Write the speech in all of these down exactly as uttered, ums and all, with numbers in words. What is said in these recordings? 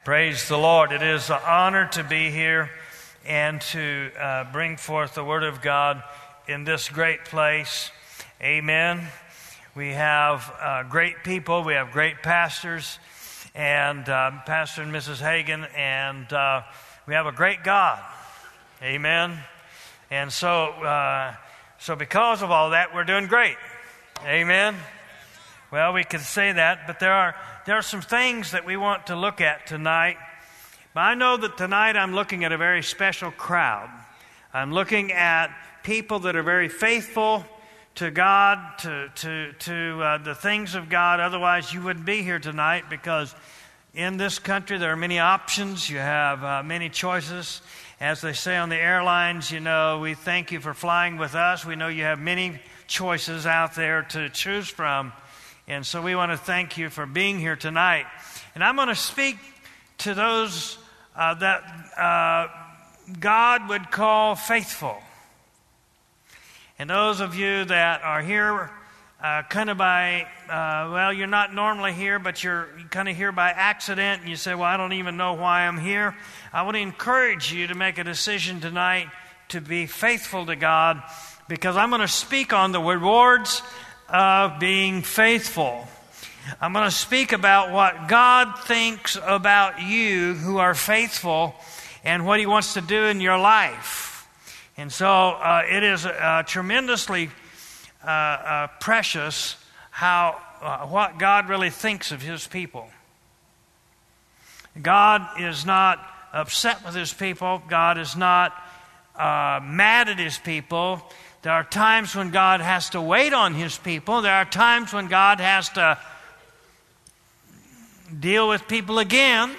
Praise the Lord. It is an honor to be here and to uh, bring forth the Word of God in this great place. Amen. We have uh, great people. We have great pastors and uh, Pastor and Missus Hagan, and uh, we have a great God. Amen. And so, uh, so because of all that, we're doing great. Amen. Well, we could say that, but there are there are some things that we want to look at tonight. But I know that tonight I'm looking at a very special crowd. I'm looking at people that are very faithful to God, to to to uh, the things of God. Otherwise, you wouldn't be here tonight, because in this country there are many options. You have uh, many choices. As they say on the airlines, you know, we thank you for flying with us. We know you have many choices out there to choose from. And so we want to thank you for being here tonight. And I'm going to speak to those uh, that uh, God would call faithful. And those of you that are here uh, kind of by, uh, well, you're not normally here, but you're kind of here by accident. And you say, well, I don't even know why I'm here. I want to encourage you to make a decision tonight to be faithful to God, because I'm going to speak on the rewards of being faithful. I'm going to speak about what God thinks about you who are faithful and what He wants to do in your life. And so uh, it is uh, tremendously uh, uh, precious how uh, what God really thinks of His people. God is not upset with His people. God is not uh, mad at His people. There are times when God has to wait on His people. There are times when God has to deal with people again.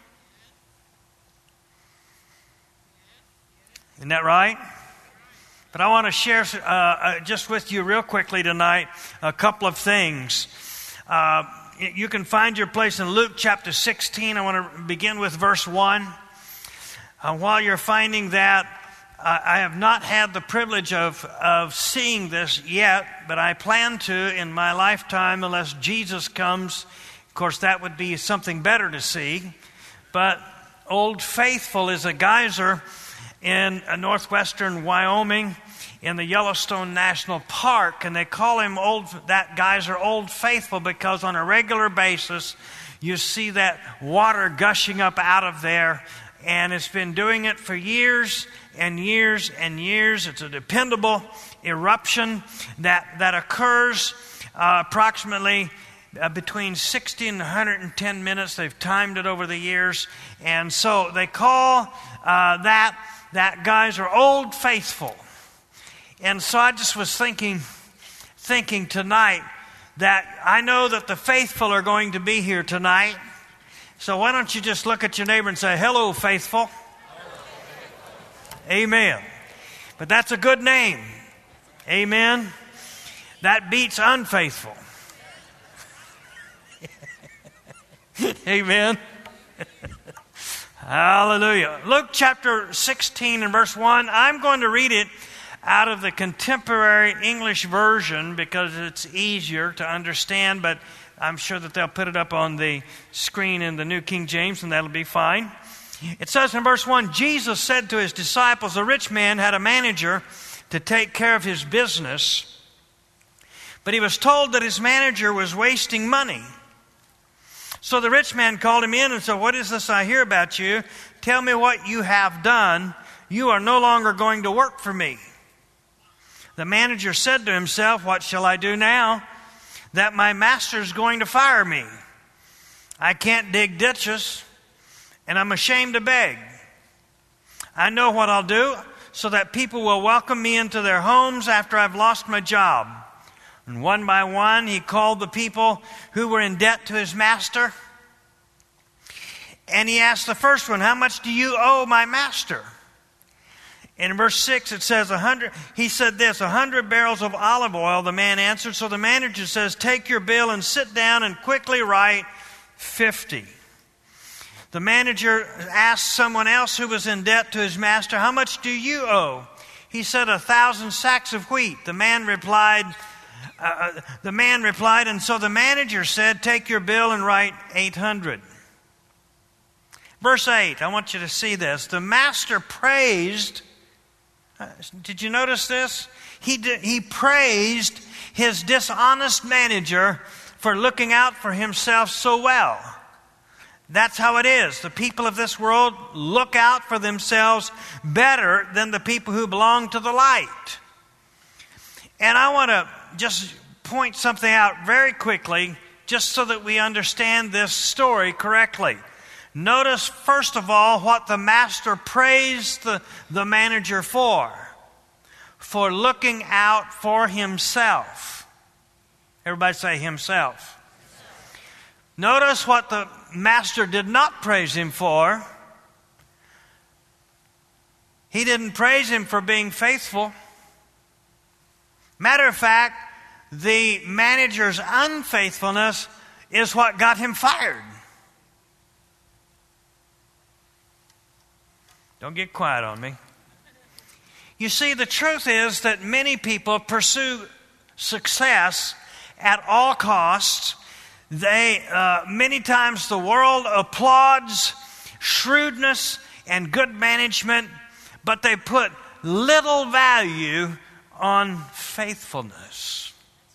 Isn't that right? But I want to share uh, uh, just with you real quickly tonight a couple of things. Uh, you can find your place in Luke chapter sixteen. I want to begin with verse one. Uh, while you're finding that, I have not had the privilege of, of seeing this yet, but I plan to in my lifetime, unless Jesus comes. Of course, that would be something better to see. But Old Faithful is a geyser in northwestern Wyoming in the Yellowstone National Park, and they call him old that geyser Old Faithful because on a regular basis you see that water gushing up out of there, and it's been doing it for years and years and years. It's a dependable eruption that, that occurs uh, approximately uh, between sixty and one hundred ten minutes. They've timed it over the years. And so they call uh, that, that geyser Old Faithful. And so I just was thinking, thinking tonight that I know that the faithful are going to be here tonight. So why don't you just look at your neighbor and say, hello, faithful. Amen. But that's a good name. Amen. That beats unfaithful. Amen. Hallelujah. Luke chapter sixteen and verse one. I'm going to read it out of the contemporary English version because it's easier to understand, but I'm sure that they'll put it up on the screen in the New King James, and that'll be fine. It says in verse one, Jesus said to His disciples, a rich man had a manager to take care of his business, but he was told that his manager was wasting money. So the rich man called him in and said, what is this I hear about you? Tell me what you have done. You are no longer going to work for me. The manager said to himself, what shall I do now that my master is going to fire me? I can't dig ditches, and I'm ashamed to beg. I know what I'll do so that people will welcome me into their homes after I've lost my job. And one by one, he called the people who were in debt to his master. And he asked the first one, how much do you owe my master? In verse six, it says, a hundred. He said this, a hundred barrels of olive oil, the man answered. So the manager says, take your bill and sit down and quickly write fifty. The manager asked someone else who was in debt to his master, how much do you owe? He said, a thousand sacks of wheat. The man replied, uh, the man replied, and so the manager said, take your bill and write eight hundred. Verse eight, I want you to see this. The master praised, uh, did you notice this? He, did, he praised his dishonest manager for looking out for himself so well. That's how it is. The people of this world look out for themselves better than the people who belong to the light. And I want to just point something out very quickly, just so that we understand this story correctly. Notice, first of all, what the master praised the, the manager for. For looking out for himself. Everybody say himself. Notice what the master did not praise him for. He didn't praise him for being faithful. Matter of fact, the manager's unfaithfulness is what got him fired. Don't get quiet on me. You see, the truth is that many people pursue success at all costs. They, uh, many times the world applauds shrewdness and good management, but they put little value on faithfulness.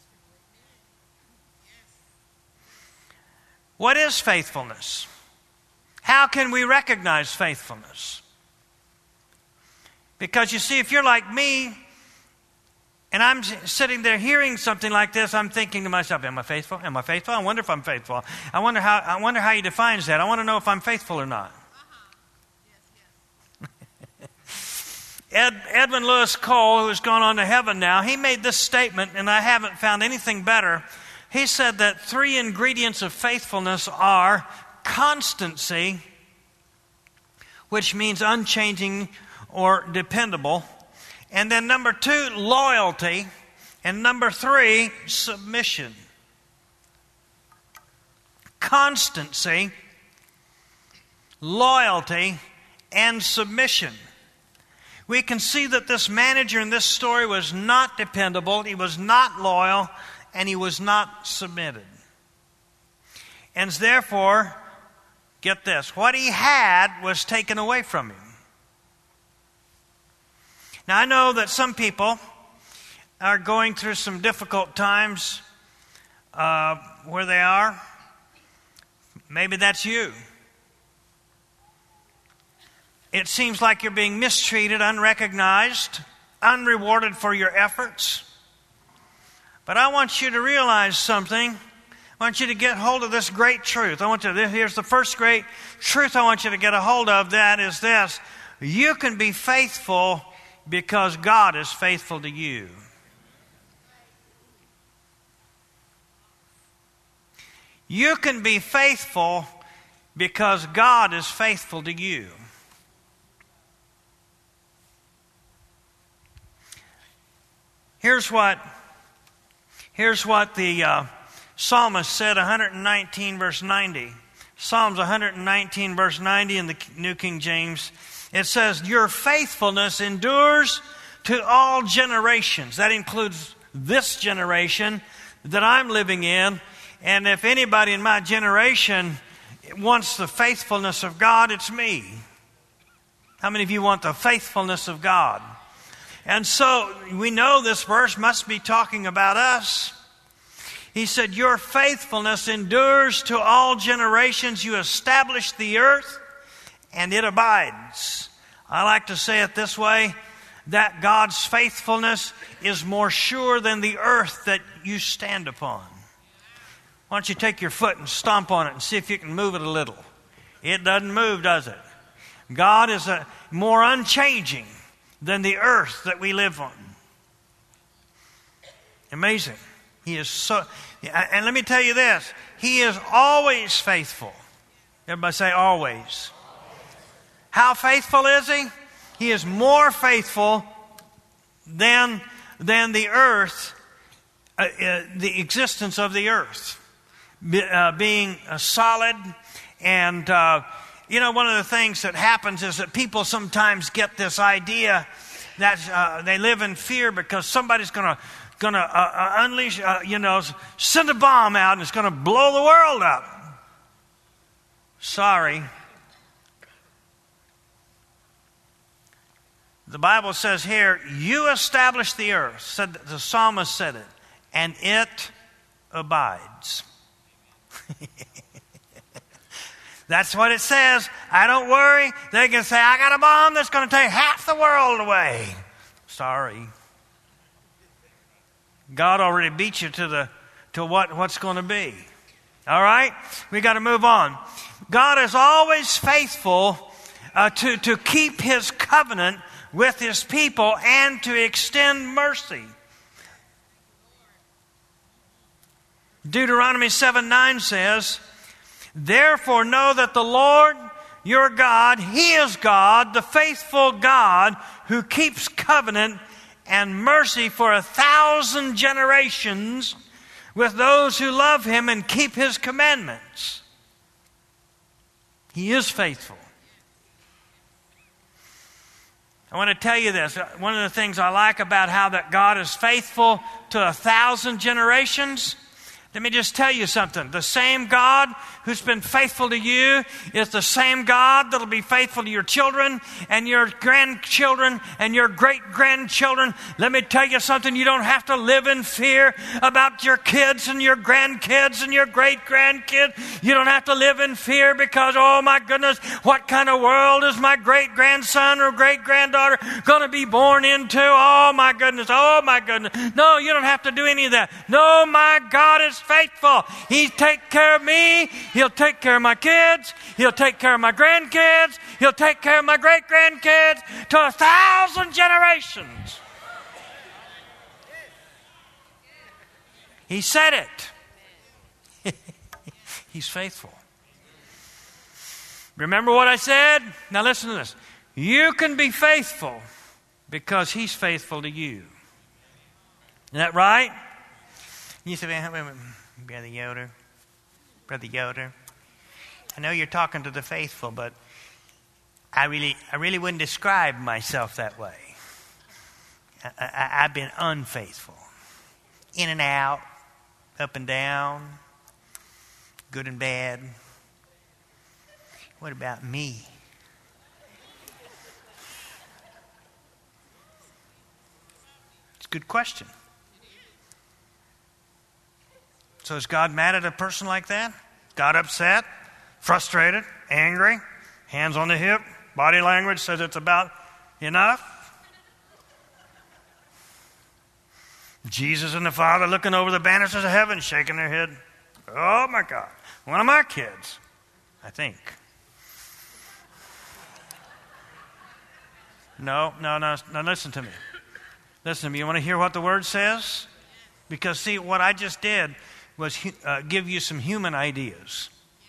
What is faithfulness? How can we recognize faithfulness? Because you see, if you're like me, and I'm sitting there hearing something like this, I'm thinking to myself, am I faithful? Am I faithful? I wonder if I'm faithful. I wonder how, I wonder how he defines that. I want to know if I'm faithful or not. Uh-huh. Yes, yes. Ed, Edwin Lewis Cole, who has gone on to heaven now, he made this statement, and I haven't found anything better. He said that three ingredients of faithfulness are constancy, which means unchanging or dependable. And then number two, loyalty. And number three, submission. Constancy, loyalty, and submission. We can see that this manager in this story was not dependable, he was not loyal, and he was not submitted. And therefore, get this, what he had was taken away from him. Now, I know that some people are going through some difficult times uh, where they are. Maybe that's you. It seems like you're being mistreated, unrecognized, unrewarded for your efforts. But I want you to realize something. I want you to get hold of this great truth. I want you to, here's the first great truth I want you to get a hold of. That is this. You can be faithful because God is faithful to you. You can be faithful because God is faithful to you. Here's what, here's what the uh, psalmist said, one nineteen verse ninety. Psalms one nineteen verse ninety in the New King James. It says, your faithfulness endures to all generations. That includes this generation that I'm living in. And if anybody in my generation wants the faithfulness of God, it's me. How many of you want the faithfulness of God? And so we know this verse must be talking about us. He said, your faithfulness endures to all generations. You establish the earth, and it abides. I like to say it this way, that God's faithfulness is more sure than the earth that you stand upon. Why don't you take your foot and stomp on it and see if you can move it a little. It doesn't move, does it? God is a, more unchanging than the earth that we live on. Amazing. He is so, and let me tell you this, He is always faithful. Everybody say always. How faithful is He? He is more faithful than, than the earth, uh, uh, the existence of the earth. Be, uh, being uh, solid. And, uh, you know, one of the things that happens is that people sometimes get this idea that uh, they live in fear because somebody's going to going to uh, uh, unleash, uh, you know, send a bomb out and it's going to blow the world up. Sorry, The Bible says here, you established the earth, said the psalmist said it, and it abides. That's what it says. I don't worry. They can say, I got a bomb that's going to take half the world away. Sorry. God already beat you to the to what, what's going to be. All right? We got to move on. God is always faithful uh, to, to keep his covenant with his people and to extend mercy. Deuteronomy seven nine says, therefore know that the Lord your God, he is God, the faithful God who keeps covenant and mercy for a thousand generations with those who love him and keep his commandments. He is faithful. I want to tell you this. One of the things I like about how that God is faithful to a thousand generations, let me just tell you something. The same God who's been faithful to you is the same God that'll be faithful to your children and your grandchildren and your great-grandchildren. Let me tell you something. You don't have to live in fear about your kids and your grandkids and your great-grandkids. You don't have to live in fear because, oh my goodness, what kind of world is my great-grandson or great-granddaughter going to be born into? Oh my goodness, oh my goodness. No, you don't have to do any of that. No, my God is faithful. He take care of me. He'll take care of my kids. He'll take care of my grandkids. He'll take care of my great-grandkids to a thousand generations. He said it. He's faithful. Remember what I said? Now listen to this. You can be faithful because he's faithful to you. Isn't that right? You say, Brother Yoder, Brother Yoder, I know you're talking to the faithful, but I really, I really wouldn't describe myself that way. I, I, I've been unfaithful, in and out, up and down, good and bad. What about me? It's a good question. So is God mad at a person like that? God upset, frustrated, angry, hands on the hip, body language says it's about enough? Jesus and the Father looking over the banisters of heaven, shaking their head. Oh my God, one of my kids, I think. No, no, no, no, listen to me. Listen to me. You want to hear what the Word says? Because see, what I just did was uh, give you some human ideas.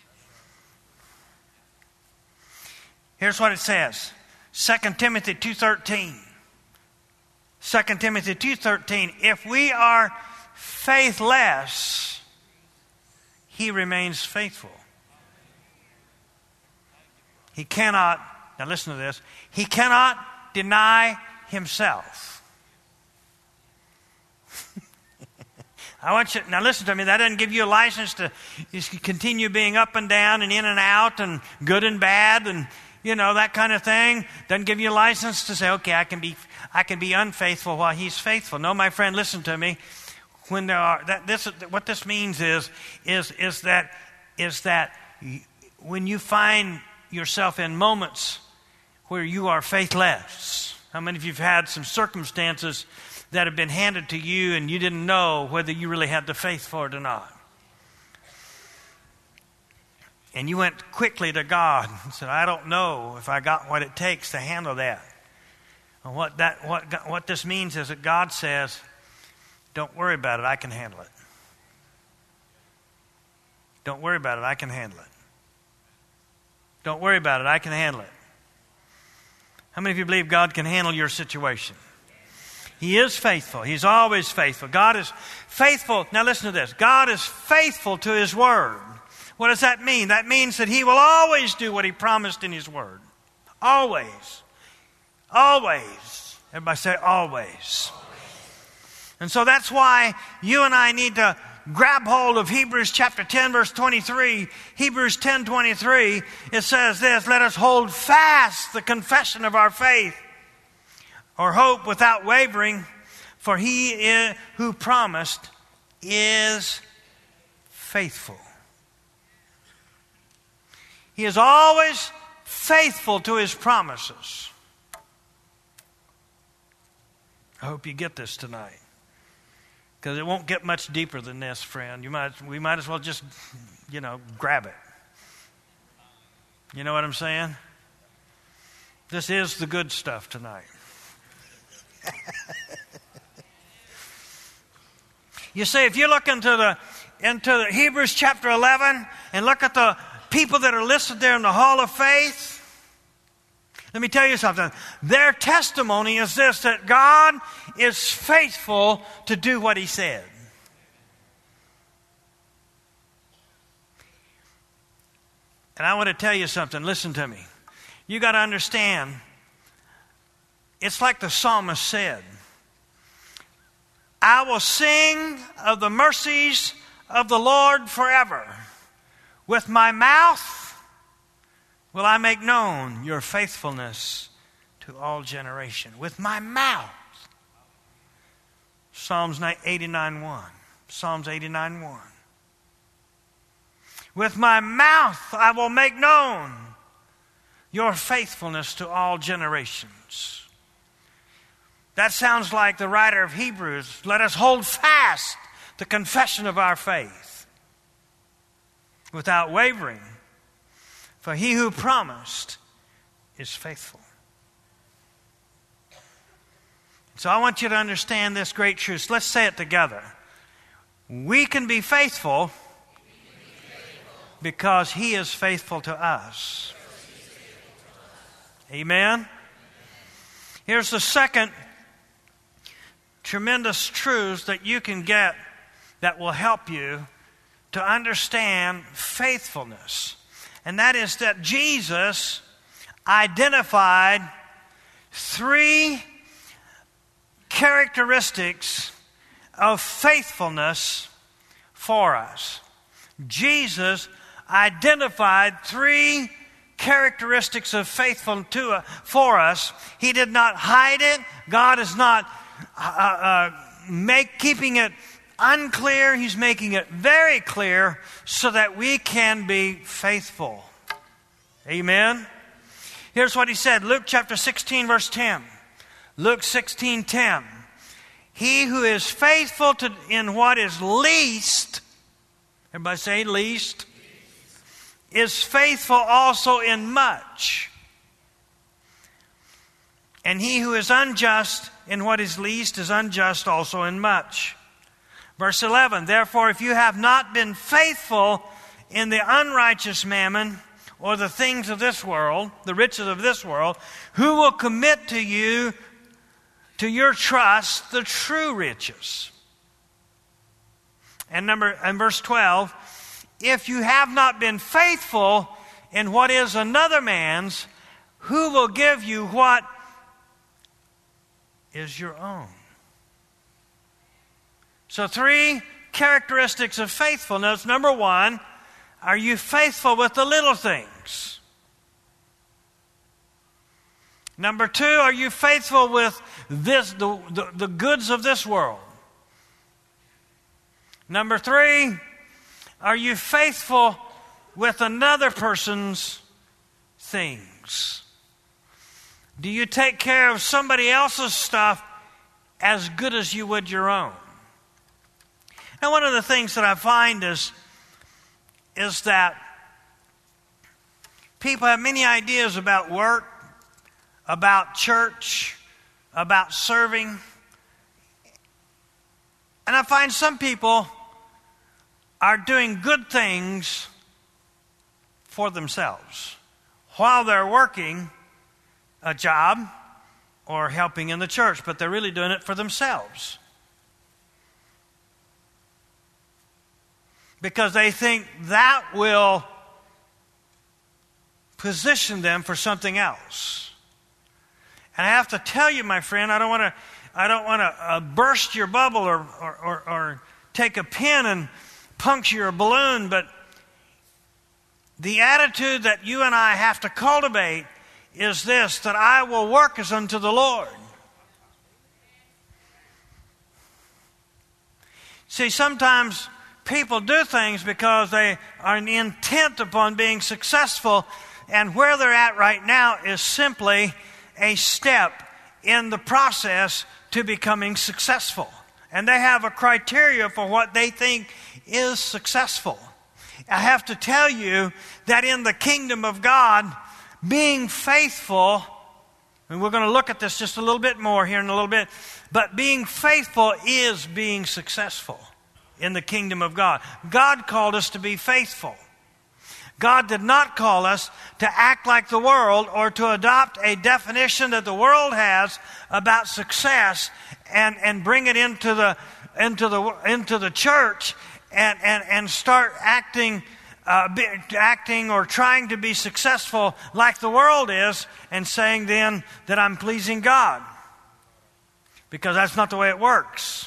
Here's what it says. Second Timothy two thirteen. Second Timothy two thirteen. If we are faithless, he remains faithful. He cannot, now listen to this, he cannot deny himself. I want you, now listen to me, that doesn't give you a license to continue being up and down and in and out and good and bad and, you know, that kind of thing. Doesn't give you a license to say, okay, I can be, I can be unfaithful while he's faithful. No, my friend, listen to me. When there are, that this, what this means is, is, is that, is that when you find yourself in moments where you are faithless, how many of you have had some circumstances that have been handed to you and you didn't know whether you really had the faith for it or not? And you went quickly to God and said, I don't know if I got what it takes to handle that. And what that what what this means is that God says, don't worry about it, I can handle it. Don't worry about it, I can handle it. Don't worry about it, I can handle it. How many of you believe God can handle your situation? He is faithful. He's always faithful. God is faithful. Now listen to this. God is faithful to his word. What does that mean? That means that he will always do what he promised in his word. Always. Always. Everybody say always. And so that's why you and I need to grab hold of Hebrews chapter ten, verse twenty-three. Hebrews ten twenty-three. It says this, let us hold fast the confession of our faith or hope without wavering, for he is, who promised is faithful. He is always faithful to his promises. I hope you get this tonight, because it won't get much deeper than this, friend. You might, we might as well just, you know, grab it. You know what I'm saying? This is the good stuff tonight. You see, if you look into the into the Hebrews chapter eleven and look at the people that are listed there in the Hall of Faith, let me tell you something. Their testimony is this, that God is faithful to do what he said. And I want to tell you something. Listen to me. You got to understand, it's like the psalmist said, I will sing of the mercies of the Lord forever. With my mouth will I make known your faithfulness to all generation. With my mouth. Psalms eighty-nine one. Psalms eighty-nine one. With my mouth I will make known your faithfulness to all generations. That sounds like the writer of Hebrews. Let us hold fast the confession of our faith without wavering, for he who promised is faithful. So I want you to understand this great truth. Let's say it together. We can be faithful because he is faithful to us. Amen? Here's the second tremendous truth that you can get that will help you to understand faithfulness. And that is that Jesus identified three characteristics of faithfulness for us. Jesus identified three characteristics of faithfulness to, uh, for us. He did not hide it. God is not uh, uh, make keeping it unclear. He's making it very clear so that we can be faithful. Amen. Here's what he said. Luke chapter sixteen, verse ten. Luke sixteen ten. He who is faithful to in what is least, everybody say least, is faithful also in much. And he who is unjust in what is least is unjust also in much. Verse eleven, therefore if you have not been faithful in the unrighteous mammon or the things of this world, the riches of this world, who will commit to you, to your trust, the true riches? And number, and verse twelve, if you have not been faithful in what is another man's, who will give you what is your own? So three characteristics of faithfulness. Number one, are you faithful with the little things? Number two, are you faithful with this, the, the, the goods of this world? Number three, are you faithful with another person's things? Do you take care of somebody else's stuff as good as you would your own? Now, one of the things that I find is, is that people have many ideas about work, about church, about serving. And I find some people are doing good things for themselves while they're working a job or helping in the church, but they're really doing it for themselves. Because they think that will position them for something else. And I have to tell you, my friend, I don't want to I don't want to uh, burst your bubble or, or, or, or take a pin and puncture your balloon, but the attitude that you and I have to cultivate is this, that I will work as unto the Lord. See, sometimes people do things because they are intent upon being successful, and where they're at right now is simply a step in the process to becoming successful. And they have a criteria for what they think is successful. I have to tell you that in the kingdom of God, being faithful, and we're going to look at this just a little bit more here in a little bit, but being faithful is being successful in the kingdom of God. God called us to be faithful. God did not call us to act like the world or to adopt a definition that the world has about success and, and bring it into the into the into the church and, and, and start acting uh, be, acting or trying to be successful like the world is, and saying then that I'm pleasing God. Because that's not the way it works.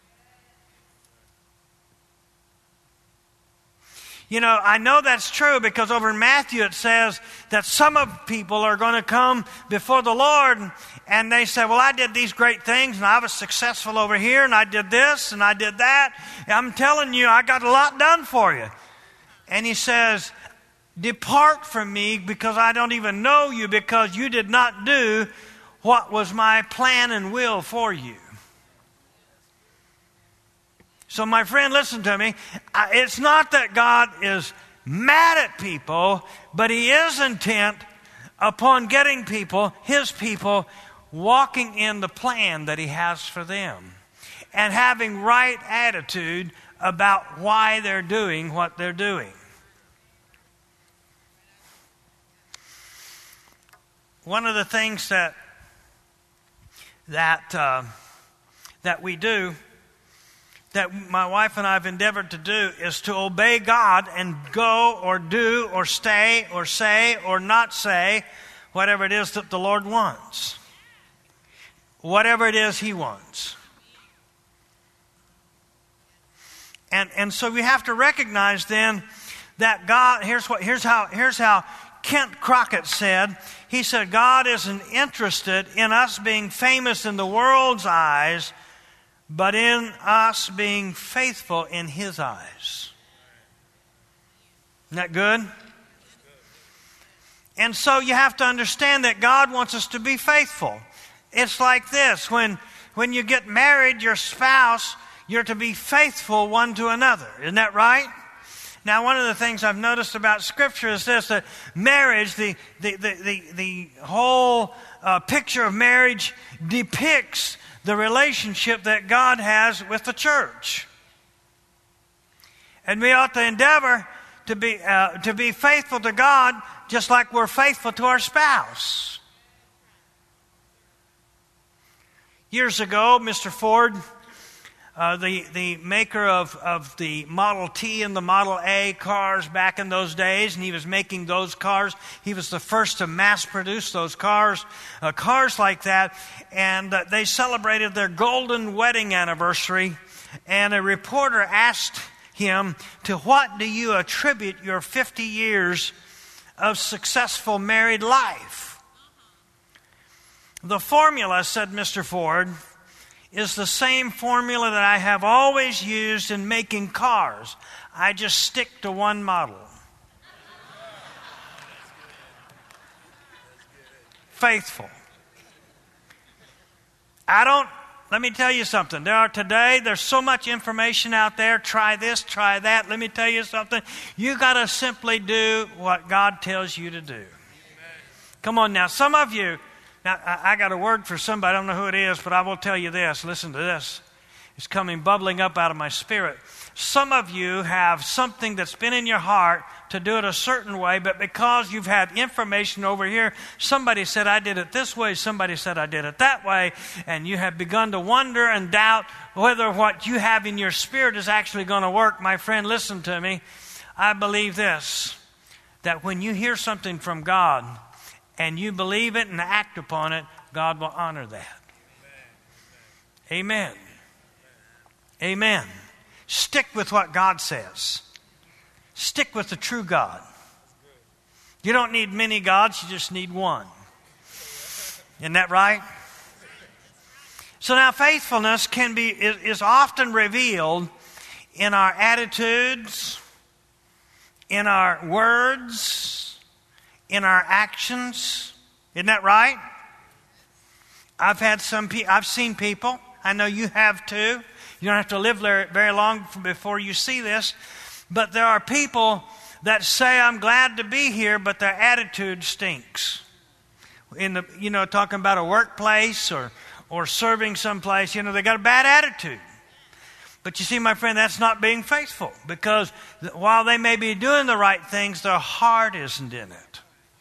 You know, I know that's true because over in Matthew it says that some of people are going to come before the Lord and they say, well, I did these great things and I was successful over here and I did this and I did that. I'm telling you, I got a lot done for you. And he says, depart from me because I don't even know you, because you did not do what was my plan and will for you. So my friend, listen to me. It's not that God is mad at people, but He is intent upon getting people, His people, walking in the plan that He has for them and having right attitude about why they're doing what they're doing. One of the things that that uh, that we do, that my wife and I have endeavored to do, is to obey God and go or do or stay or say or not say whatever it is that the Lord wants. Whatever it is He wants. And and so we have to recognize then that God, here's what here's how here's how Kent Crockett said. He said, God isn't interested in us being famous in the world's eyes, but in us being faithful in His eyes. Isn't that good? And so you have to understand that God wants us to be faithful. It's like this. When, when you get married, your spouse, you're to be faithful one to another. Isn't that right? Now, one of the things I've noticed about Scripture is this, that marriage, the, the, the, the, the whole uh, picture of marriage depicts the relationship that God has with the church. And we ought to endeavor to be, uh, to be faithful to God just like we're faithful to our spouse. Years ago, Mister Ford, Uh, the, the maker of, of the Model T and the Model A cars back in those days, and he was making those cars. He was the first to mass produce those cars, uh, cars like that. And uh, they celebrated their golden wedding anniversary. And a reporter asked him, to what do you attribute your fifty years of successful married life? The formula, said Mister Ford, is the same formula that I have always used in making cars. I just stick to one model. Faithful. I don't, let me tell you something. There are today, there's so much information out there. Try this, try that. Let me tell you something. You got to simply do what God tells you to do. Come on now. Some of you, now, I got a word for somebody. I don't know who it is, but I will tell you this. Listen to this. It's coming bubbling up out of my spirit. Some of you have something that's been in your heart to do it a certain way, but because you've had information over here, somebody said, I did it this way, somebody said, I did it that way, and you have begun to wonder and doubt whether what you have in your spirit is actually going to work. My friend, listen to me. I believe this, that when you hear something from God, and you believe it and act upon it, God will honor that. Amen. Amen. Amen. Stick with what God says. Stick with the true God. You don't need many gods, you just need one. Isn't that right? So now faithfulness can be is, is often revealed in our attitudes, in our words, in our actions. Isn't that right? I've had some pe- I've seen people, I know you have too. You don't have to live there very long before you see this, but there are people that say, I'm glad to be here, but their attitude stinks. In the, you know, talking about a workplace or, or serving someplace, you know, they got a bad attitude. But you see, my friend, that's not being faithful, because while they may be doing the right things, their heart isn't in it.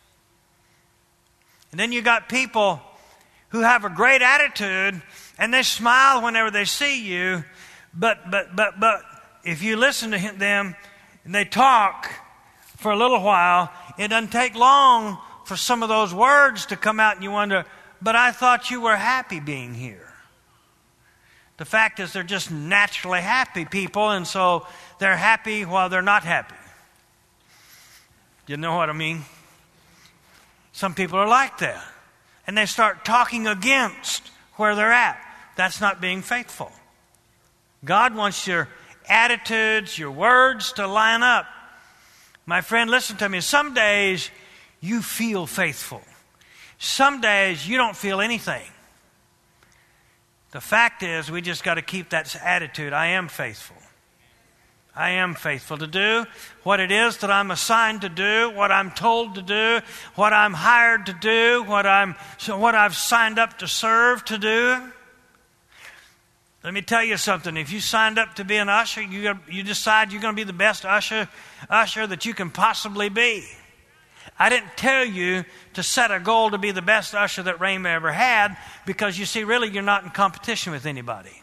And then you got people who have a great attitude and they smile whenever they see you, but but but but if you listen to them and they talk for a little while, it doesn't take long for some of those words to come out and you wonder, but I thought you were happy being here. The fact is they're just naturally happy people, and so they're happy while they're not happy. You know what I mean? Some people are like that. And they start talking against where they're at. That's not being faithful. God wants your attitudes, your words to line up. My friend, listen to me. Some days you feel faithful. Some days you don't feel anything. The fact is, we just got to keep that attitude. I am faithful. I am faithful to do what it is that I'm assigned to do, what I'm told to do, what I'm hired to do, what I'm so what I've signed up to serve to do. Let me tell you something. If you signed up to be an usher, you you decide you're going to be the best usher usher that you can possibly be. I didn't tell you to set a goal to be the best usher that Rhema ever had, because you see, really, you're not in competition with anybody.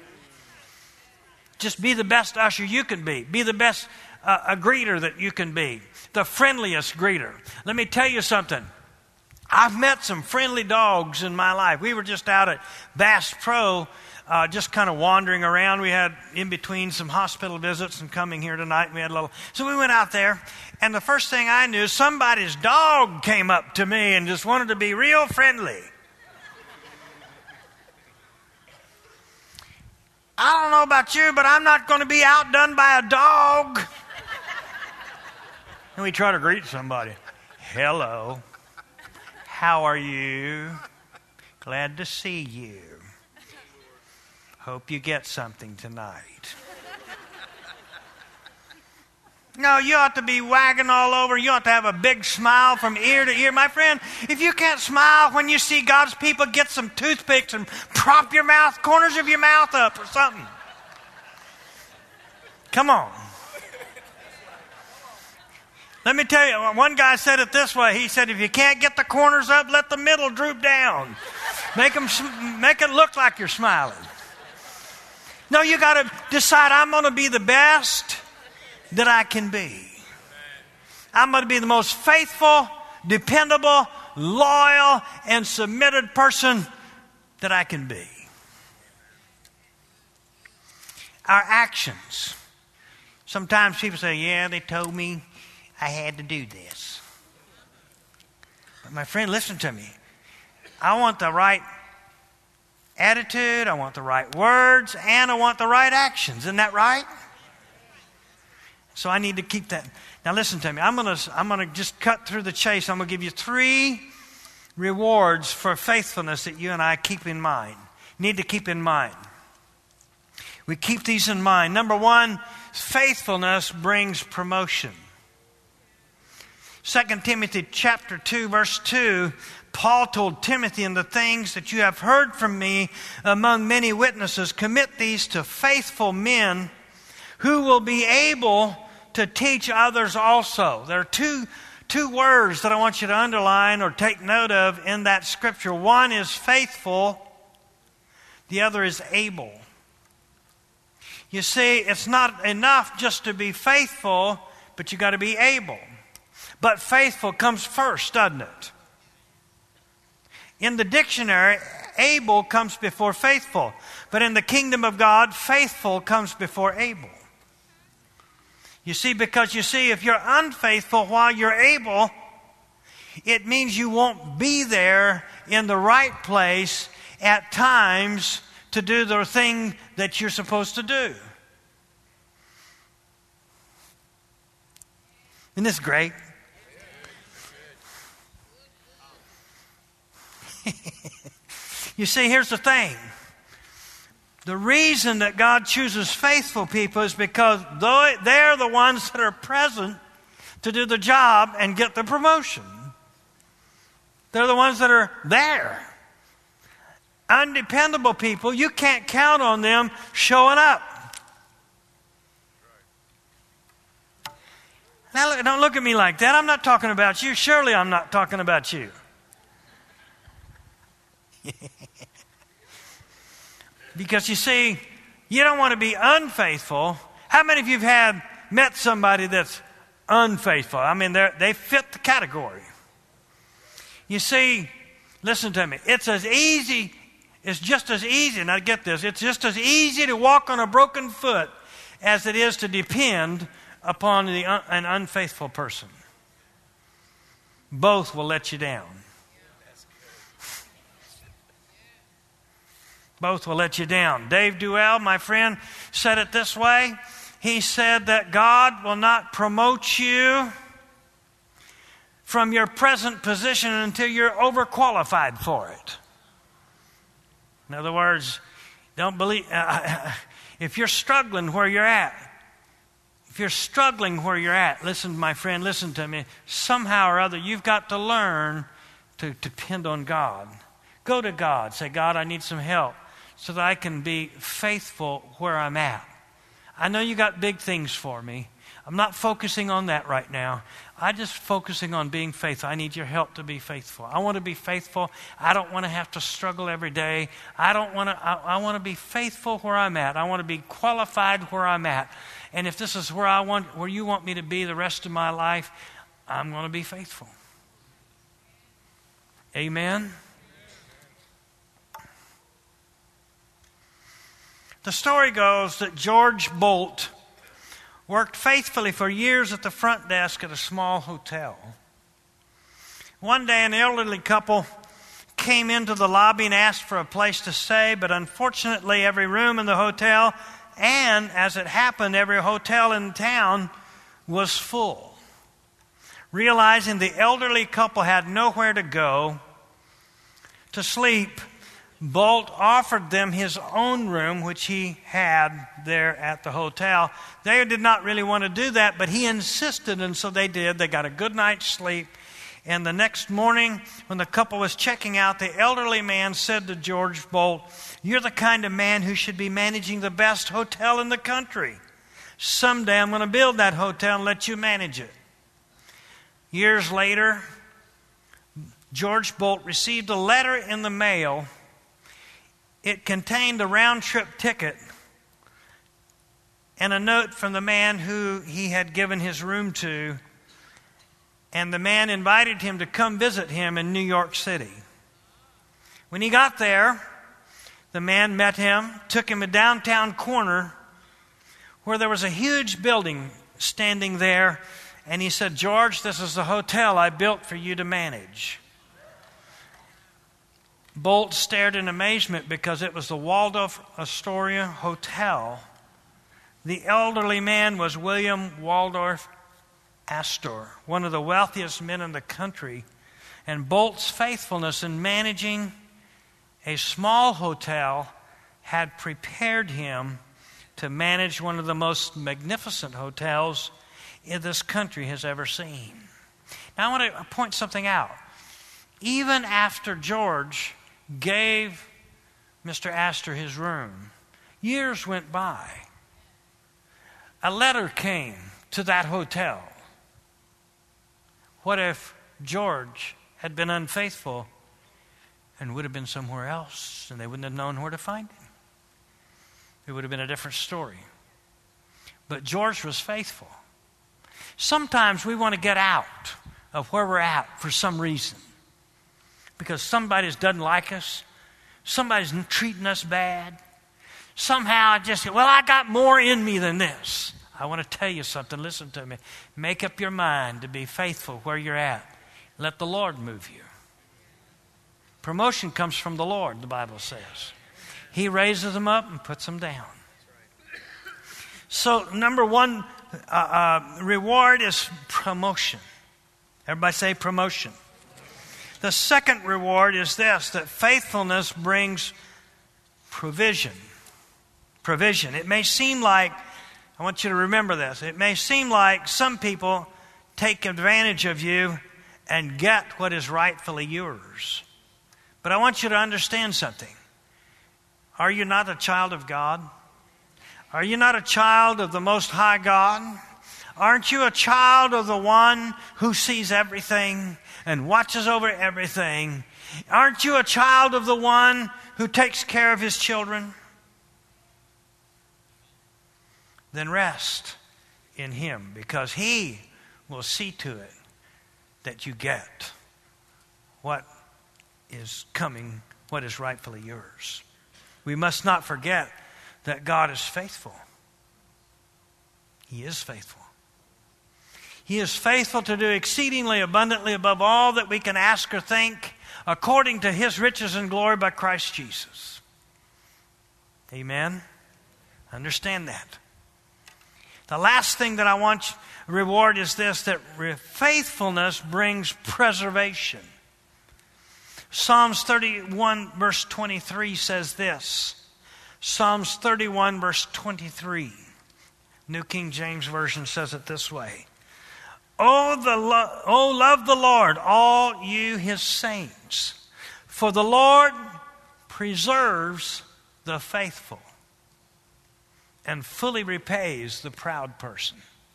Just be the best usher you can be. Be the best uh, a greeter that you can be. The friendliest greeter. Let me tell you something. I've met some friendly dogs in my life. We were just out at Bass Pro, uh, just kind of wandering around. We had in between some hospital visits and coming here tonight. We had a little. So we went out there, and the first thing I knew, somebody's dog came up to me and just wanted to be real friendly. I don't know about you, but I'm not going to be outdone by a dog. And we try to greet somebody. Hello. How are you? Glad to see you. Hope you get something tonight. No, you ought to be wagging all over. You ought to have a big smile from ear to ear. My friend, if you can't smile when you see God's people, get some toothpicks and prop your mouth, corners of your mouth up or something. Come on. Let me tell you, one guy said it this way. He said, if you can't get the corners up, let the middle droop down. Make them, make it look like you're smiling. No, you got to decide, I'm going to be the best that I can be. I'm going to be the most faithful, dependable, loyal, and submitted person that I can be. Our actions. Sometimes people say, yeah, they told me I had to do this. But my friend, listen to me. I want the right attitude, I want the right words, and I want the right actions. Isn't that right? So I need to keep that. Now listen to me. I'm going to I'm going to just cut through the chase. I'm going to give you three rewards for faithfulness that you and I keep in mind. Need to keep in mind. We keep these in mind. Number one, faithfulness brings promotion. Second Timothy chapter two, verse two, Paul told Timothy, in the things that you have heard from me among many witnesses, commit these to faithful men who will be able to teach others also. There are two, two words that I want you to underline or take note of in that scripture. One is faithful. The other is able. You see, it's not enough just to be faithful, but you got to be able. But faithful comes first, doesn't it? In the dictionary, able comes before faithful. But in the kingdom of God, faithful comes before able. You see, because you see, if you're unfaithful while you're able, it means you won't be there in the right place at times to do the thing that you're supposed to do. Isn't this great? You see, here's the thing. The reason that God chooses faithful people is because they're the ones that are present to do the job and get the promotion. They're the ones that are there. Undependable people, you can't count on them showing up. Now, don't look at me like that. I'm not talking about you. Surely I'm not talking about you. Because you see, you don't want to be unfaithful. How many of you have had, met somebody that's unfaithful? I mean, they fit the category. You see, listen to me. It's as easy, it's just as easy, and I get this, it's just as easy to walk on a broken foot as it is to depend upon the, an unfaithful person. Both will let you down. Both will let you down. Dave Duell, my friend, said it this way. He said that God will not promote you from your present position until you're overqualified for it. In other words, don't believe, uh, if you're struggling where you're at, if you're struggling where you're at, listen, my friend, listen to me. Somehow or other, you've got to learn to depend on God. Go to God. Say, God, I need some help so that I can be faithful where I'm at. I know you got big things for me. I'm not focusing on that right now. I'm just focusing on being faithful. I need your help to be faithful. I want to be faithful. I don't want to have to struggle every day. I don't want to, I, I want to be faithful where I'm at. I want to be qualified where I'm at. And if this is where I want, where you want me to be the rest of my life, I'm going to be faithful. Amen? The story goes that George Bolt worked faithfully for years at the front desk at a small hotel. One day, an elderly couple came into the lobby and asked for a place to stay, but unfortunately, every room in the hotel, and as it happened, every hotel in town was full. Realizing the elderly couple had nowhere to go to sleep, Bolt offered them his own room, which he had there at the hotel. They did not really want to do that, but he insisted, and so they did. They got a good night's sleep. And the next morning, when the couple was checking out, the elderly man said to George Bolt, "You're the kind of man who should be managing the best hotel in the country. Someday I'm going to build that hotel and let you manage it." Years later, George Bolt received a letter in the mail. It contained a round-trip ticket and a note from the man who he had given his room to. And the man invited him to come visit him in New York City. When he got there, the man met him, took him a downtown corner where there was a huge building standing there. And he said, "George, this is the hotel I built for you to manage." Bolt stared in amazement because it was the Waldorf Astoria Hotel. The elderly man was William Waldorf Astor, one of the wealthiest men in the country. And Bolt's faithfulness in managing a small hotel had prepared him to manage one of the most magnificent hotels in this country has ever seen. Now I want to point something out. Even after George gave Mister Astor his room, years went by. A letter came to that hotel. What if George had been unfaithful and would have been somewhere else and they wouldn't have known where to find him? It would have been a different story. But George was faithful. Sometimes we want to get out of where we're at for some reason. Because somebody doesn't like us. Somebody's treating us bad. Somehow I just say, well, I got more in me than this. I want to tell you something. Listen to me. Make up your mind to be faithful where you're at. Let the Lord move you. Promotion comes from the Lord, the Bible says. He raises them up and puts them down. So number one uh, uh, reward is promotion. Everybody say promotion. The second reward is this, that faithfulness brings provision. Provision. It may seem like, I want you to remember this, it may seem like some people take advantage of you and get what is rightfully yours. But I want you to understand something. Are you not a child of God? Are you not a child of the Most High God? Aren't you a child of the one who sees everything and watches over everything? Aren't you a child of the one who takes care of his children? Then rest in him, because he will see to it that you get what is coming, what is rightfully yours. We must not forget that God is faithful. He is faithful. He is faithful to do exceedingly abundantly above all that we can ask or think, according to his riches and glory by Christ Jesus. Amen? Understand that. The last thing that I want to reward is this, that faithfulness brings preservation. Psalms thirty-one verse twenty-three says this. Psalms thirty-one verse twenty-three. New King James Version says it this way. Oh, the lo- oh, love the Lord, all you his saints, for the Lord preserves the faithful and fully repays the proud person.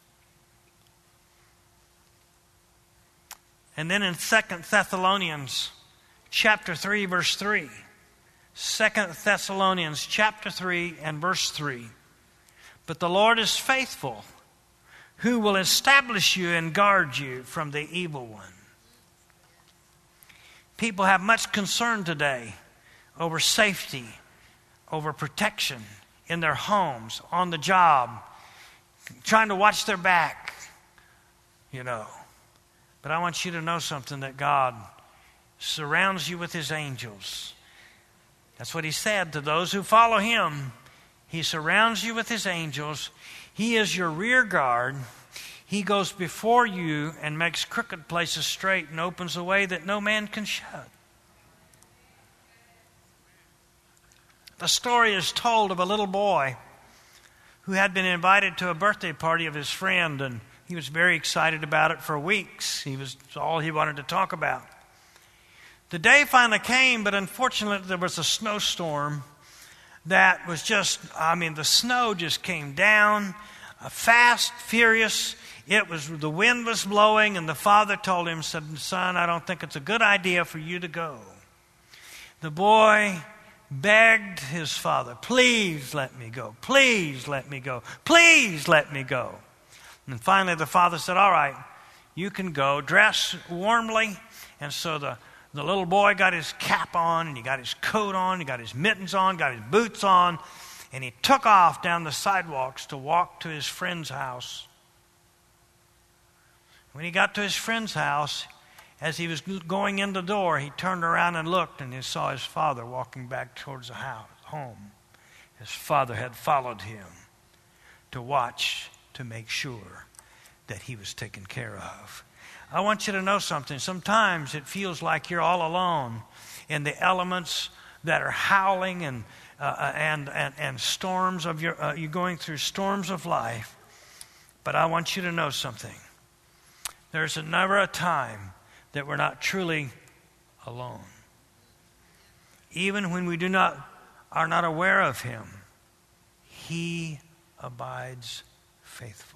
And then in Second Thessalonians chapter three, verse three. Second Thessalonians chapter three and verse three. But the Lord is faithful, who will establish you and guard you from the evil one. People have much concern today over safety, over protection in their homes, on the job, trying to watch their back, you know. But I want you to know something, that God surrounds you with his angels. That's what he said to those who follow him. He surrounds you with his angels. He is your rear guard. He goes before you and makes crooked places straight and opens a way that no man can shut. The story is told of a little boy who had been invited to a birthday party of his friend, and he was very excited about it for weeks. He was all he wanted to talk about. The day finally came, but unfortunately there was a snowstorm that was just, I mean, the snow just came down, uh, fast, furious. It was, the wind was blowing, and the father told him, said, son, I don't think it's a good idea for you to go. The boy begged his father, please let me go, please let me go, please let me go. And finally the father said, all right, you can go, dress warmly. And so the The little boy got his cap on, and he got his coat on, he got his mittens on, got his boots on, and he took off down the sidewalks to walk to his friend's house. When he got to his friend's house, as he was going in the door, he turned around and looked, and he saw his father walking back towards the house, home. His father had followed him to watch, to make sure that he was taken care of. I want you to know something. Sometimes it feels like you're all alone in the elements that are howling and uh, and, and and storms of your. Uh, you're going through storms of life. But I want you to know something. There's never a time that we're not truly alone. Even when we do not are not aware of him, he abides faithful.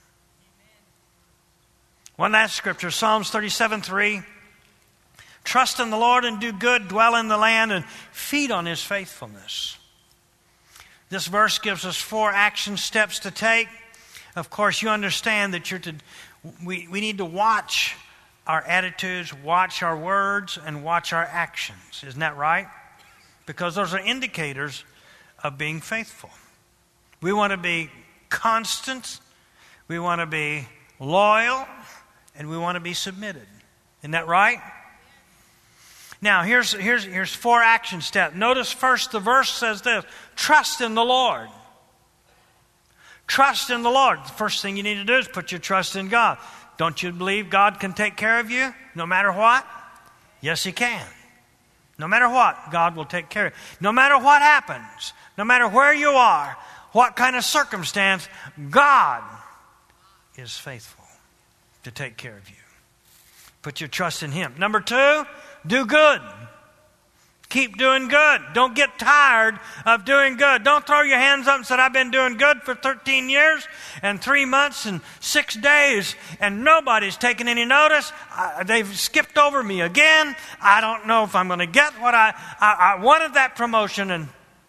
One last scripture, Psalms thirty-seven three. Trust in the Lord and do good, dwell in the land and feed on his faithfulness. This verse gives us four action steps to take. Of course, you understand that you're to, we, we need to watch our attitudes, watch our words, and watch our actions. Isn't that right? Because those are indicators of being faithful. We want to be constant. We want to be loyal. And we want to be submitted. Isn't that right? Now, here's, here's, here's four action steps. Notice first the verse says this, trust in the Lord. trust in the Lord. The first thing you need to do is put your trust in God. Don't you believe God can take care of you no matter what? Yes, He can. No matter what, God will take care of you. No matter what happens, no matter where you are, what kind of circumstance, God is faithful to take care of you. Put your trust in Him. Number two, do good. Keep doing good. Don't get tired of doing good. Don't throw your hands up and say, I've been doing good for thirteen years and three months and six days and nobody's taken any notice. I, they've skipped over me again. I don't know if I'm going to get what I, I, I wanted that promotion. And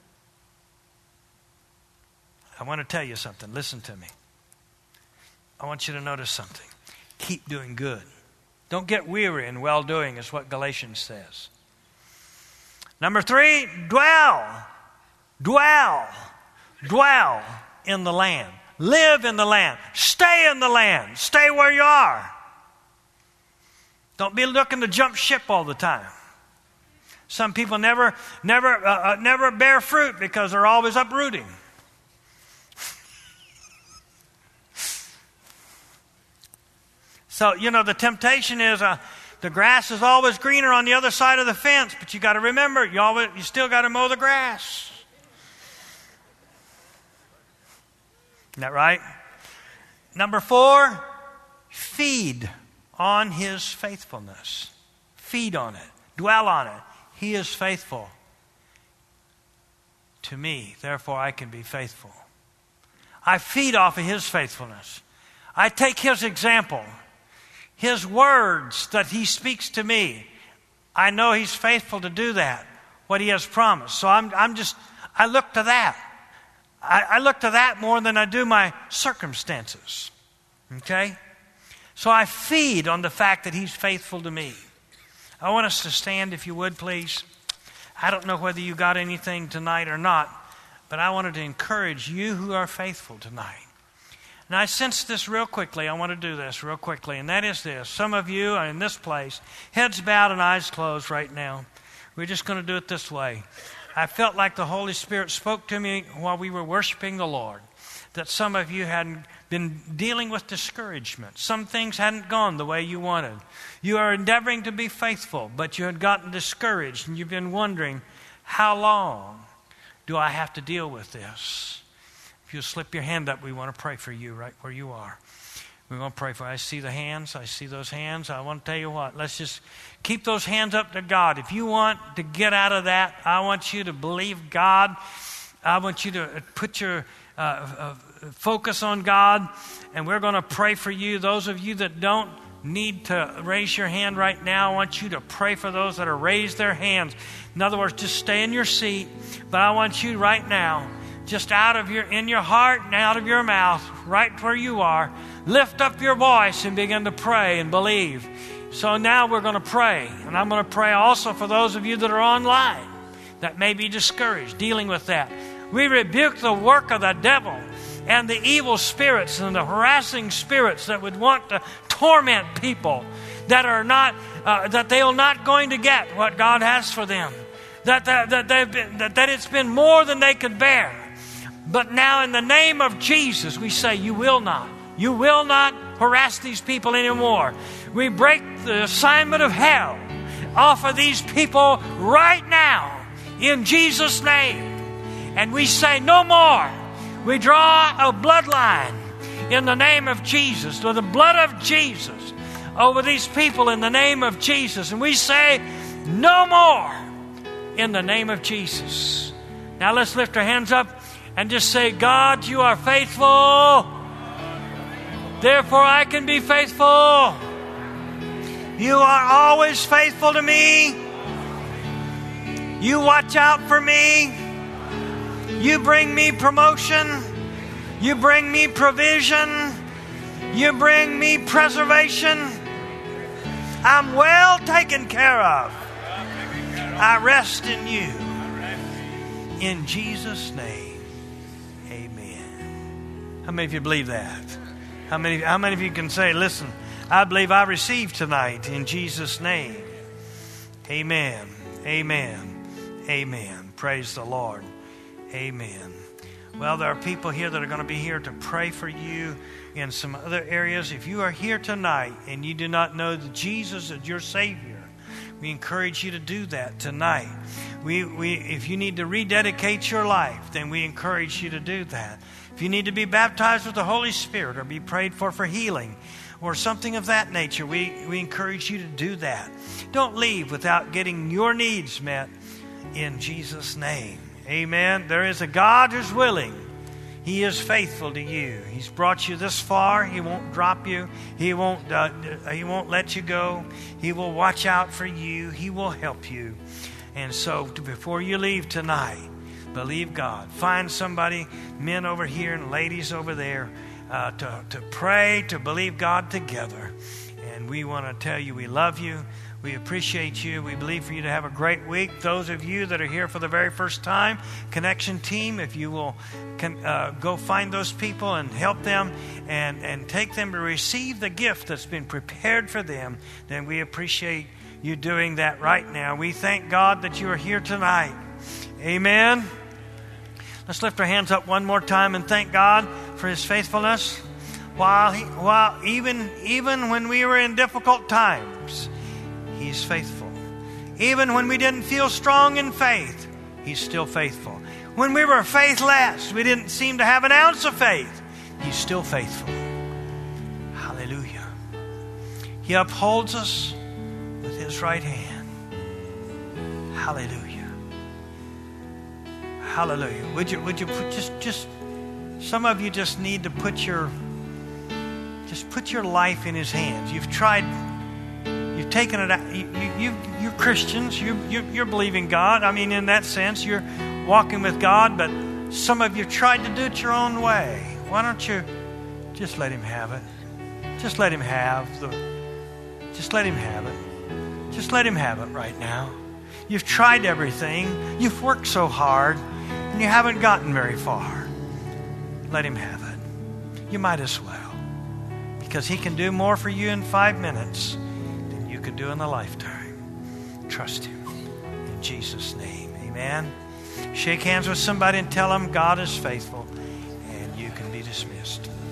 I want to tell you something. Listen to me. I want you to notice something. Keep doing good. Don't get weary in well-doing is what Galatians says. Number three, dwell, dwell, dwell in the land. Live in the land. Stay in the land. Stay where you are. Don't be looking to jump ship all the time. Some people never, never, uh, uh, never bear fruit because they're always uprooting. So, you know, the temptation is... Uh, The grass is always greener on the other side of the fence, but you got to remember, you always, you still got to mow the grass. Isn't that right? Number four, feed on His faithfulness. Feed on it. Dwell on it. He is faithful to me, therefore I can be faithful. I feed off of His faithfulness. I take His example. His words that He speaks to me, I know He's faithful to do that, what He has promised. So I'm, I'm just, I look to that. I, I look to that more than I do my circumstances. Okay? So I feed on the fact that He's faithful to me. I want us to stand, if you would, please. I don't know whether you got anything tonight or not, but I wanted to encourage you who are faithful tonight. And I sense this real quickly. I want to do this real quickly, and that is this. Some of you are in this place, heads bowed and eyes closed right now. We're just going to do it this way. I felt like the Holy Spirit spoke to me while we were worshiping the Lord, that some of you had been dealing with discouragement. Some things hadn't gone the way you wanted. You are endeavoring to be faithful, but you had gotten discouraged, and you've been wondering, how long do I have to deal with this? If you'll slip your hand up, we want to pray for you right where you are. We want to pray for you. I see the hands. I see those hands. I want to tell you what. Let's just keep those hands up to God. If you want to get out of that, I want you to believe God. I want you to put your uh, uh, focus on God. And we're going to pray for you. Those of you that don't need to raise your hand right now, I want you to pray for those that are raised their hands. In other words, just stay in your seat. But I want you right now, just out of your, in your heart and out of your mouth, right where you are, lift up your voice and begin to pray and believe. So now we're going to pray. And I'm going to pray also for those of you that are online that may be discouraged, dealing with that. We rebuke the work of the devil and the evil spirits and the harassing spirits that would want to torment people that are not, uh, that they are not going to get what God has for them. That, that, that, they've been, that, that it's been more than they could bear. But now in the name of Jesus, we say, you will not. You will not harass these people anymore. We break the assignment of hell off of these people right now in Jesus' name. And we say no more. We draw a bloodline in the name of Jesus, with the blood of Jesus over these people in the name of Jesus. And we say no more in the name of Jesus. Now let's lift our hands up and just say, God, you are faithful. Therefore, I can be faithful. You are always faithful to me. You watch out for me. You bring me promotion. You bring me provision. You bring me preservation. I'm well taken care of. I rest in you. In Jesus' name. How many of you believe that? How many, how many of you can say, listen, I believe I received tonight in Jesus' name. Amen. Amen. Amen. Praise the Lord. Amen. Well, there are people here that are going to be here to pray for you in some other areas. If you are here tonight and you do not know that Jesus is your Savior, we encourage you to do that tonight. We, we, if you need to rededicate your life, then we encourage you to do that. If you need to be baptized with the Holy Spirit or be prayed for for healing or something of that nature, we, we encourage you to do that. Don't leave without getting your needs met in Jesus' name. Amen. There is a God who's willing. He is faithful to you. He's brought you this far. He won't drop you. He won't, uh, he won't let you go. He will watch out for you. He will help you. And so before you leave tonight, believe God. Find somebody, men over here and ladies over there, uh, to, to pray, to believe God together. And we want to tell you we love you. We appreciate you. We believe for you to have a great week. Those of you that are here for the very first time, Connection Team, if you will can, uh, go find those people and help them and, and take them to receive the gift that's been prepared for them, then we appreciate you doing that right now. We thank God that you are here tonight. Amen. Let's lift our hands up one more time and thank God for His faithfulness. While, he, while even, even when we were in difficult times, He's faithful. Even when we didn't feel strong in faith, He's still faithful. When we were faithless, we didn't seem to have an ounce of faith, He's still faithful. Hallelujah. He upholds us with His right hand. Hallelujah. Hallelujah. Would you, would you put just, just, some of you just need to put your, just put your life in His hands. You've tried, you've taken it out. You, you, you're Christians. You, you, you're believing God. I mean, in that sense, you're walking with God, but some of you tried to do it your own way. Why don't you just let Him have it? Just let Him have the, just let Him have it. Just let Him have it right now. You've tried everything. You've worked so hard, and you haven't gotten very far. Let Him have it. You might as well, because He can do more for you in five minutes than you could do in a lifetime. Trust Him. In Jesus' name, amen. Shake hands with somebody and tell them God is faithful, and you can be dismissed.